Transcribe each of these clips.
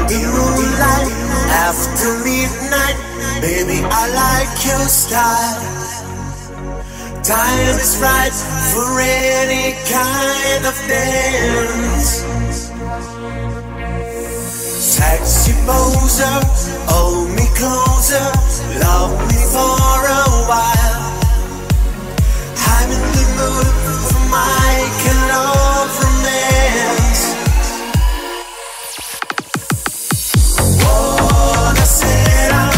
the moonlight after midnight. Baby, I like your style. Time is right for any kind of dance. Sexy poser, hold me closer, love me for a while. I'm in the mood for my kind of romance. Buonasera,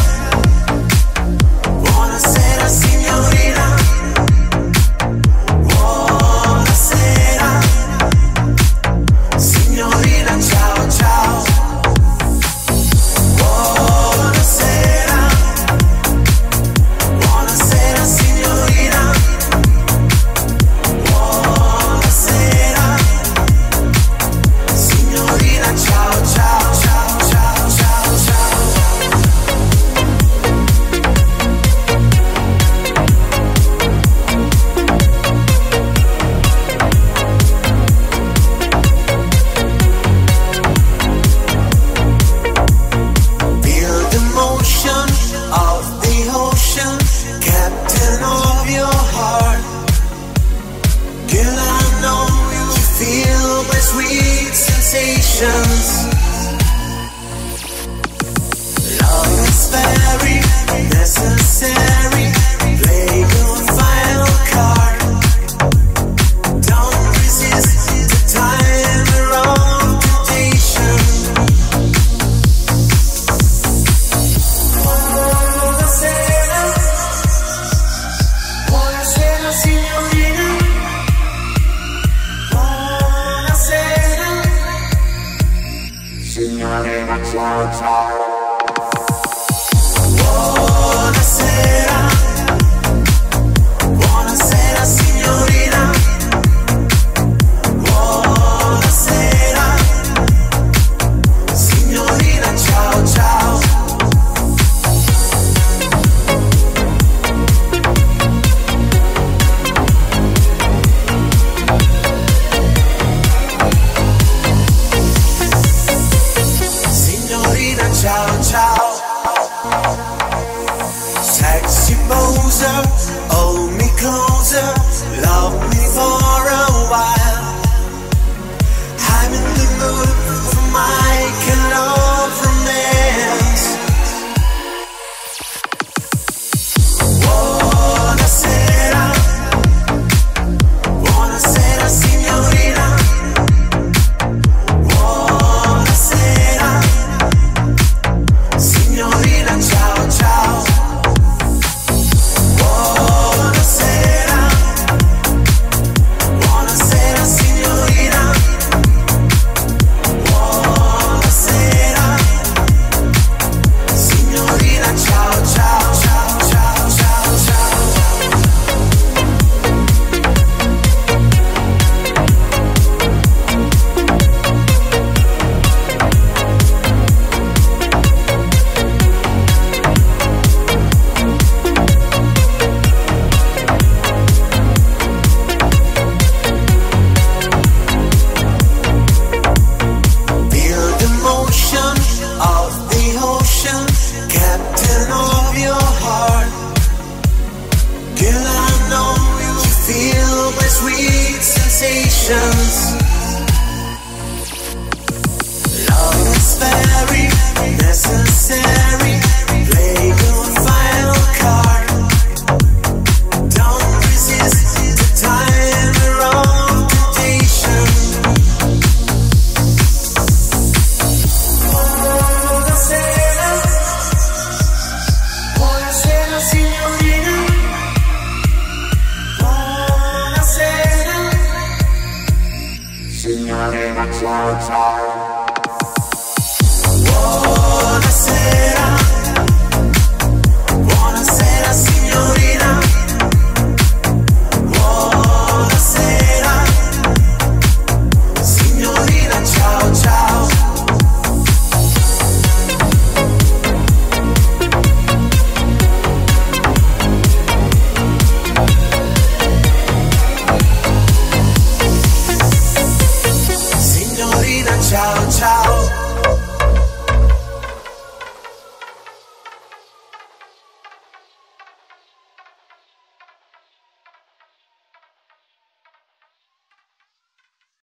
buonasera signorina. Buonasera, signorina, ciao ciao. Buonasera, buonasera signorina. Buonasera, signorina, ciao ciao ciao ciao ciao ciao. Feel the motion of the ocean, captain of your heart. Girl, I know you feel my sweet sensations. Love is very necessary. Play your final card. Don't resist the timer of temptation. Buonasera, buonasera signorina. Buonasera, signorina, ciao ciao.